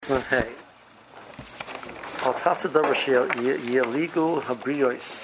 Hey, al tasa davar yeligu habriyos.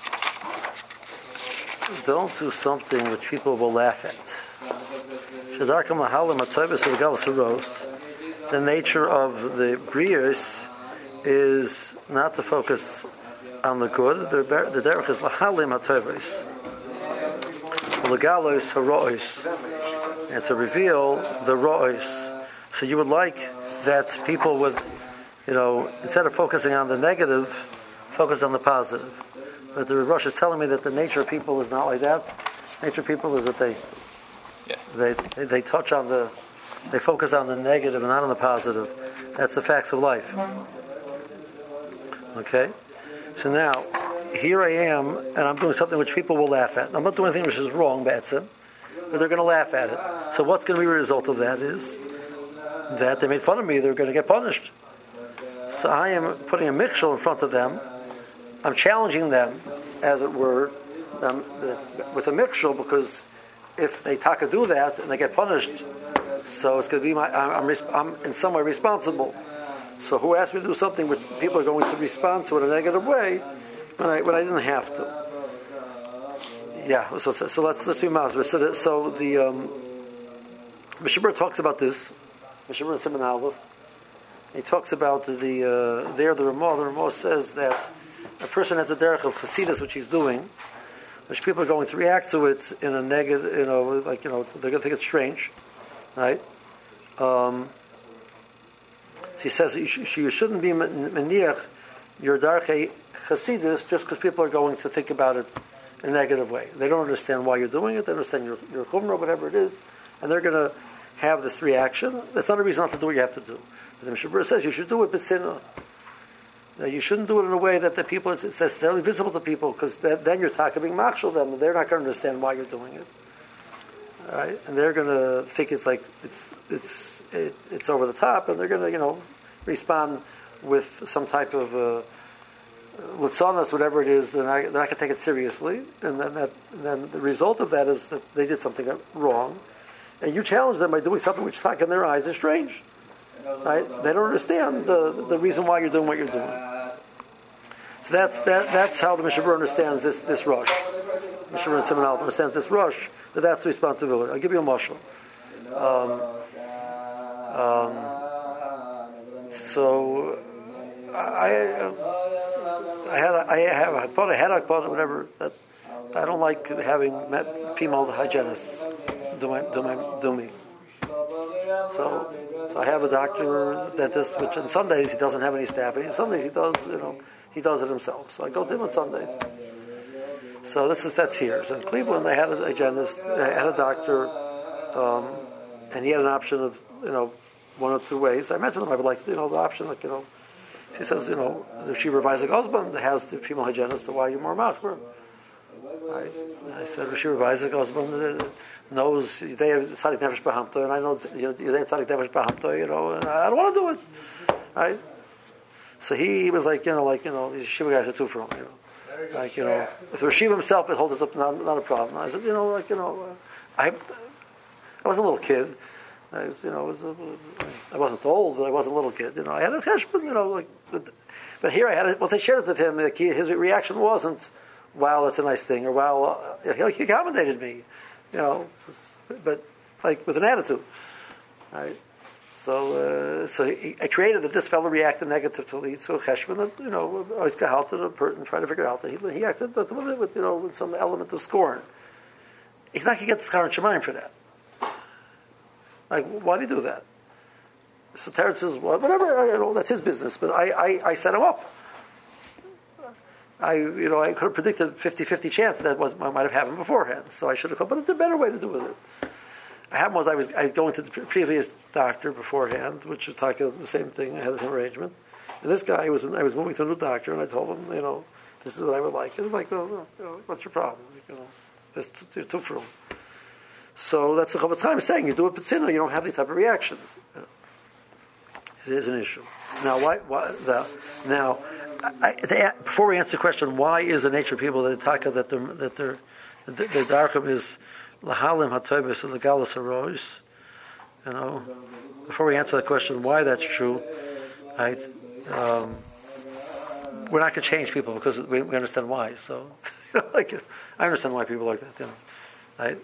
Don't do something which people will laugh at. Shadarka mahalim atayvus v'galas haros. The nature of the briyos is not to focus on the good. The derech is lahalim atayvus, v'galos haros, and to reveal the rois. So you would like that people would, instead of focusing on the negative, focus on the positive. But the Rosh is telling me that the nature of people is not like that. Nature of people is that they touch on they focus on the negative and not on the positive. That's the facts of life. Okay? So now, here I am, and I'm doing something which people will laugh at. I'm not doing anything which is wrong, Batson, but they're going to laugh at it. So what's going to be the result of that is that they made fun of me, they're going to get punished. So I am putting a mikshel in front of them. I'm challenging them, as it were, with a mikshel, because if they do that and they get punished, so it's going to be I'm in some way responsible. So who asked me to do something which people are going to respond to in a negative way when I didn't have to? Yeah. So let's be honest. So the Mishabur talks about this. Mishabur and Simon Aleph. He talks about the Ramah. The Ramah says that a person has a derech of chassidus, which he's doing, which people are going to react to it in a negative, they're going to think it's strange, right? So he says you shouldn't be meniach your darkei chassidus just because people are going to think about it in a negative way. They don't understand why you're doing it. They understand your chumrah, whatever it is, and they're going to have this reaction. That's not a reason not to do what you have to do. As the Mishabur says, you should do it b'tzina. You shouldn't do it in a way that the people, it's necessarily visible to people, because then you're talking being machshel them, and they're not going to understand why you're doing it. All right? And they're going to think it's like it's over the top, and they're going to respond with some type of litzanos, whatever it is. They're not going to take it seriously, and then the result of that is that they did something wrong. And you challenge them by doing something which in their eyes is strange. Right? They don't understand the reason why you're doing what you're doing. So that's how the Mishabur understands this rush. Mishabur and Simon Aleph understands this rush, that's the responsibility. I'll give you a mashal. So I thought I had whatever. That I don't like having female hygienists do me. So I have a doctor, dentist, which on Sundays he doesn't have any staff. And Sundays he does it himself. So I go to him on Sundays. So that's here. So in Cleveland, I had a hygienist, I had a doctor, and he had an option of one of two ways. I mentioned him. I would like the option She says if she revises a husband, has the female hygienist. So why are you more machmer? I said if she revises a husband. Knows they have tzadik nefesh b'hamto, and I know they have tzadik nefesh b'hamto, and I don't want to do it, right? So he was like, these yeshiva guys are too from, if the Rashiv himself it holds us up, not a problem. I said, I was a little kid, I wasn't old, but I was a little kid, I had a cheshbon, but here I had it. Once I shared it with him, his reaction wasn't, "Wow, that's a nice thing," or "Wow," he accommodated me. But like with an attitude, right? So I created that this fellow reacted negatively to Cheshbon, that always gehalten a person, trying to figure out that he acted with some element of scorn. He's not going to get the schar and shemayim for that. Like, why do you do that? So Terence says, well, whatever, that's his business. But I set him up. I could have predicted 50-50 chance that might have happened beforehand. So I should have come, but it's a better way to do with it. What happened was I was going to the previous doctor beforehand, which was talking the same thing. I had the same arrangement. And this guy I was moving to a new doctor, and I told him, this is what I would like. And he's like, what's your problem? You're too frum. So that's the Chofetz Chaim saying, you do it b'tzina, you don't have these type of reactions. It is an issue. Now, before we answer the question, why is the nature of people that their darkum is lahalim hatoybis and legalis harois? Before we answer the question why that's true, right? We're not going to change people because we understand why. So, I understand why people like that, right?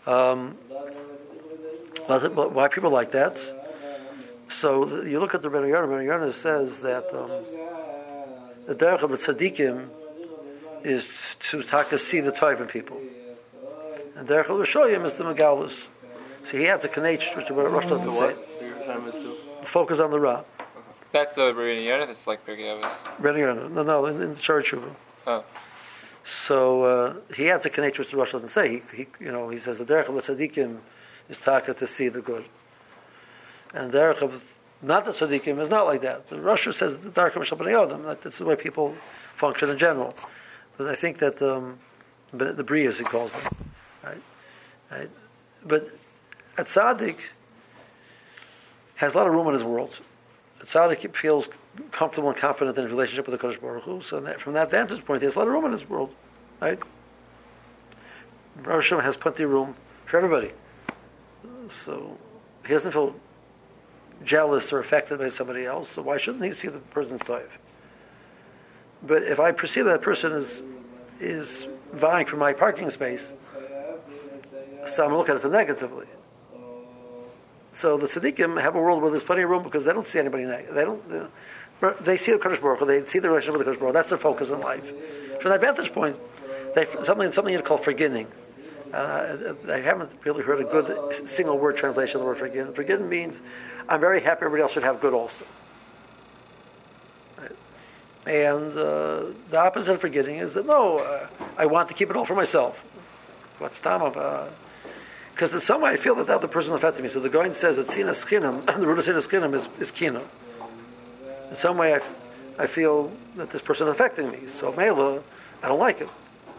Why people like that? So you look at the Rebbe Yonah says that the derech of the tzaddikim is to see the type of people, and derech of the Rishoyim is the megalus. So he has a connection, which Rosh doesn't say. Focus on the Ra. That's the Rebbe Yonah. It's like Pirkei Avos. Rebbe Yonah, no, in the Shari Tshuva. Oh. So he has a connection, which the Rosh doesn't say. He says the derech of the tzaddikim is taka to see the good. And the derech of not the tzaddikim is not like that. The Rosh says the derech of Mishal B'nai Adam. That's the way people function in general. But I think that the Brias, he calls them, right? But a tzaddik has a lot of room in his world. A tzaddik feels comfortable and confident in his relationship with the Kodesh Baruch Hu. So from that vantage point, he has a lot of room in his world, right? Baruch Hashem has plenty of room for everybody. So he doesn't feel jealous or affected by somebody else. So why shouldn't he see the person's toiv? But if I perceive that person is vying for my parking space, so I'm looking at it negatively. So the tzaddikim have a world where there's plenty of room because they don't see anybody negative. They see the Kodesh Baruch Hu, they see the relationship with the Kodesh Baruch Hu. That's their focus in life. From that vantage point, something you'd call forgetting. I haven't really heard a good single word translation of the word forgetting. Forgetting means I'm very happy everybody else should have good also. Right? And the opposite of forgetting is that I want to keep it all for myself. What's Tamam? Because in some way I feel that the other person affected me. So the Goin says that sinas chinam, the root of sinas chinam is kina. In some way I feel that this person is affecting me. So Mela, I don't like it.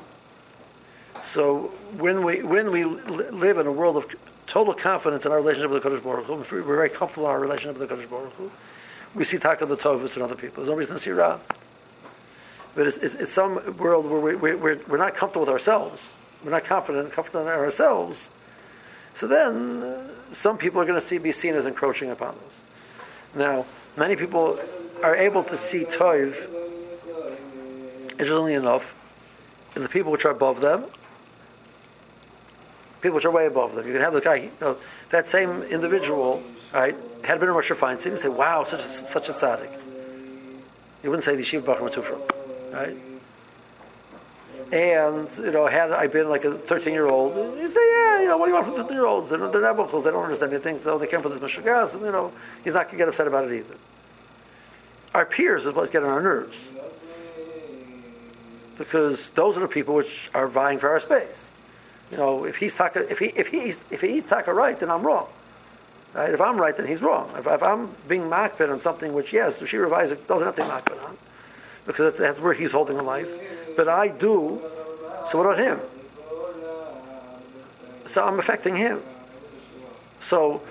So when we live in a world of total confidence in our relationship with the Kodesh Baruch Hu, we're very comfortable in our relationship with the Kodesh Baruch Hu, we see taka the tovus in other people. There's no reason to see ra. But it's some world where we're not comfortable with ourselves. We're not confident in ourselves. So then, some people are going to be seen as encroaching upon us. Now, many people are able to see toiv, interestingly enough, in the people which are above them, people which are way above them. You can have the guy, that same individual, right, had been a Rosh Feinstein, and say, wow, such a tzaddik. You wouldn't say the Yeshiva Bachar Matufra, right? And, had I been like a 13-year-old, you say, what do you want from 13-year-olds? They're not buchels, they don't understand anything, so they come for this Meshugas, and, he's not going to get upset about it either. Our peers is what's getting on our nerves. Because those are the people which are vying for our space. If he's taka right, then I'm wrong. Right? If I'm right, then he's wrong. If I'm being makbid on something which, yes, the Shira Isaac doesn't have to be makbid on, because that's where he's holding in life. But I do, so what about him? So I'm affecting him. So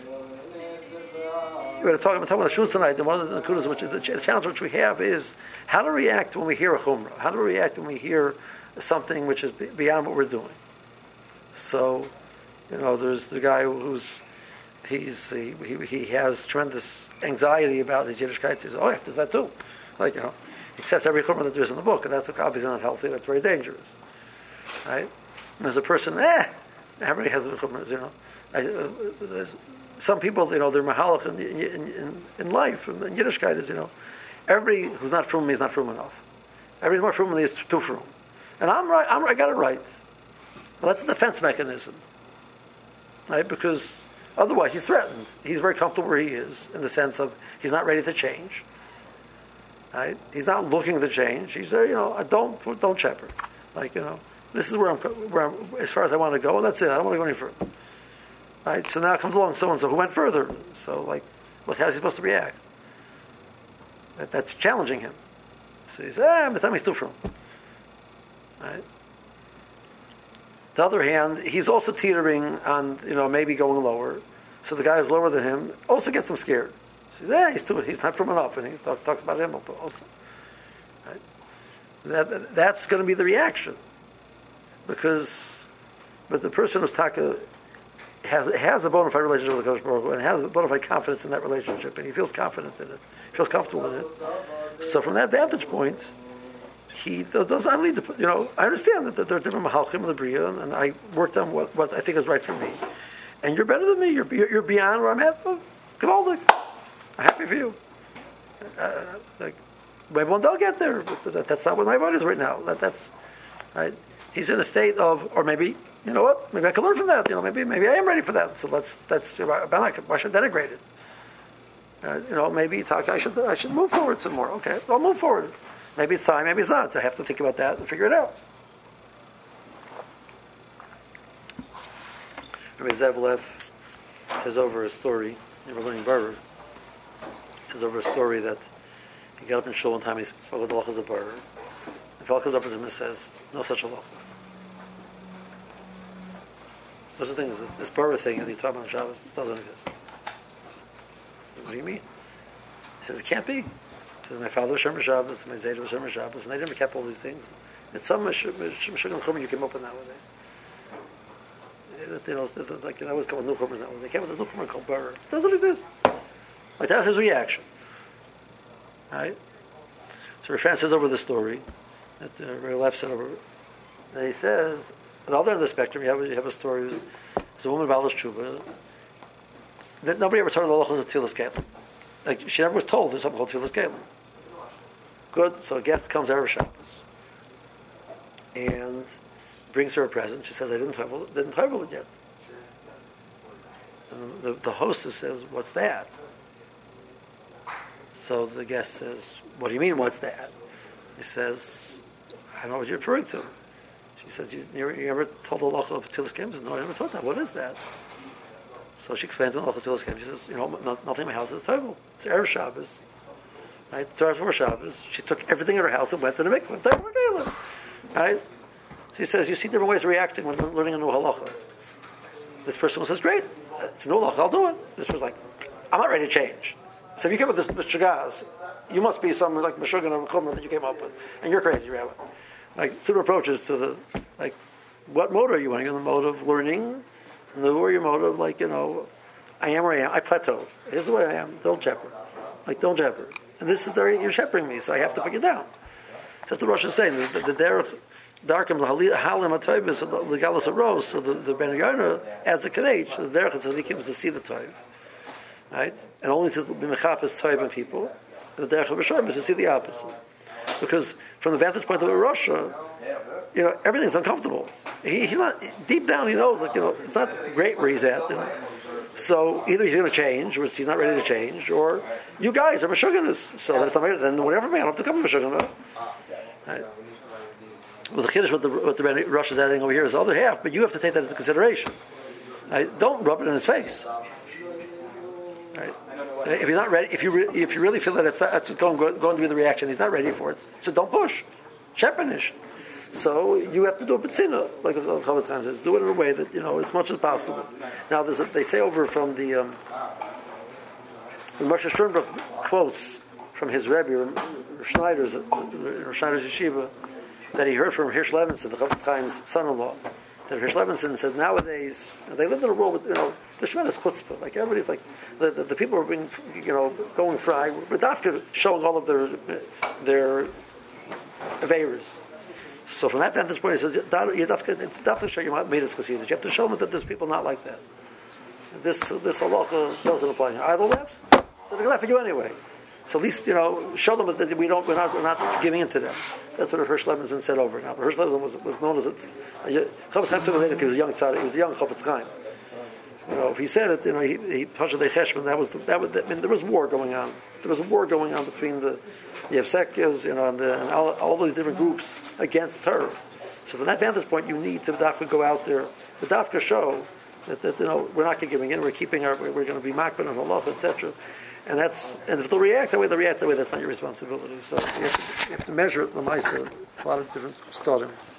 we're talking about the shul tonight, and one of the kudos, which is the challenge which we have, is how to react when we hear a chumrah. How to react when we hear something which is beyond what we're doing. So, there's the guy he has tremendous anxiety about his Yiddishkeit. He says, I have to do that too. Accept every chumrah that there is in the book, and that's obviously not healthy. That's very dangerous, right? And there's a person, everybody has the chumras, some people, they're mahalach in life, and Yiddishkeit is, everybody who's not frum is not frum enough. Everybody's more frum than he is too frum. And I'm right, I got it right. Well, that's a defense mechanism, right? Because otherwise he's threatened. He's very comfortable where he is, in the sense of he's not ready to change. Right? He's not looking to change. He's there, don't shepherd. This is where I'm as far as I want to go, and that's it. I don't want to go any further. Right? So now comes along so-and-so who went how's he supposed to react? That's challenging him. So he says, I'm too from. Right? The other hand, he's also teetering on, maybe going lower. So the guy who's lower than him also gets him scared. So he's not from enough, and he talks about him also. Right? That's going to be the reaction. But the person who's taka has a bona fide relationship with the Kodesh Baruch Hu, and has a bona fide confidence in that relationship, and he feels confident in it, feels comfortable in it. So from that vantage point, he does. I don't need to. I understand that there are different mahalchim in the bria, and I worked on what I think is right for me. And you're better than me. You're beyond where I'm at. Gewaldig. I'm happy for you. Maybe one day I'll get there, but that's not what my body is right now. That's right. He's in a state of, or maybe, you know what? Maybe I can learn from that. Maybe I am ready for that. So why should I denigrate it? Maybe I should move forward some more. Okay, I'll move forward. Maybe it's time, maybe it's not. I have to think about that and figure it out. Rabbi Zevlev says over a story, we're learning Baruch, says over a story that he got up in shul one time, he spoke with the halachas of Baruch. The fellow comes up to him and says, no such halacha. Those are things, this Baruch thing that you talk about on Shabbos doesn't exist. What do you mean? He says, it can't be. He says, my father was Shomer Shabbos, my Zayda was Shomer Shabbos, and they never kept all these things. It's some Meshuggah Chumah you came up with nowadays. I always call it new chumras nowadays. They came up with a new chumrah called Baruch. It doesn't exist. Like that's his reaction. Right? So Rafan says over the story that Rabbi Lev said over, and he says, on the other end of the spectrum, you have a story. There's a woman about Tshuva that nobody ever told her the halachos of Tfilas Keilim. Like she never was told there's something called Tfilas Keilim. Good. So a guest comes Erev Shabbos and brings her a present. She says, "I didn't travel it yet." And the hostess says, "What's that?" So the guest says, "What do you mean, what's that?" He says, "I don't know what you're referring to." She says, "You ever told the halacha of Tfilas Keilim?" He says, "No, I never told that. What is that?" So she explains the halacha of Tfilas Keilim. She says, nothing in my house is terrible. It's Erev Shabbos. Right? 2 hours before Shabbos, she took everything in her house and went to the mikveh. Right? So he says, you see different ways of reacting when learning a new halacha. This person says, great, it's a new halacha, I'll do it. This person's like, I'm not ready to change. So if you came up with this Meshuggahs, you must be some like Meshuggah or Chumrah that you came up with. And you're crazy, Rabbi. Like, two approaches to the, like, what mode are you in? Are you in the mode of learning? New, or your mode of, like, I am where I am. I plateau. Here's the way I am. Don't shepherd. Don't shepherd. And this is you're shepherding me, so I have to pick it down. That's the Rosh is saying. The derech darkim halim atoybis the galus arose. So the Ben Yarna adds the kadech. The derech tzadikim is to see the toyb, right? And only to be mechapes toyb in people. And the derech of Rishon is to see the opposite. Because from the vantage point of a Rosh, everything's uncomfortable. He's not deep down. He knows, it's not great where he's at. So either he's going to change, which he's not ready to change, or you guys are Meshuggahs. So that's not, then whatever man, I have to come to Meshuggah. Right? Well, the Kiddush, what the Rosh is adding over here is the other half, but you have to take that into consideration. Right? Don't rub it in his face. Right? If he's not ready, if you really feel that that's going to be the reaction, he's not ready for it. So don't push. Shepherdnish. So you have to do a b'tzina, like the Chavetz Chaim says. Do it in a way that as much as possible. Now they say over from the Moshe Sternberg quotes from his Rebbe, Schneider's yeshiva, that he heard from Hirsch Levinson, the Chavetz Chaim's son-in-law. That Hirsch Levinson said nowadays they live in a world with there's tremendous chutzpah. Like everybody's like the people are being going fry. But Dafka showing all of their aveiros. So from that vantage point, he says, you have to show your Midas Chasidus. You have to show them that there's people not like that. This halacha doesn't apply. Idle laps, so they're going to laugh at you anyway. So at least show them that we're not giving in to them. That's what Hirsch Levinson said over now. Hirsch Levinson was known as Chavetz Chaim took him later because he was a young tzaddik. He was a young Chavetz Chaim. If he said it, he touched the cheshbon. There was war going on. There was a war going on between the Yevsekias, and all these different groups against Torah. So from that vantage point, you need to dafka go out there, the dafka show that we're not giving in. We're going to be makban on halacha, etc. And if they'll react that way, they'll react that way. That's not your responsibility. So you have to measure it. The Maisa, a lot of different studying.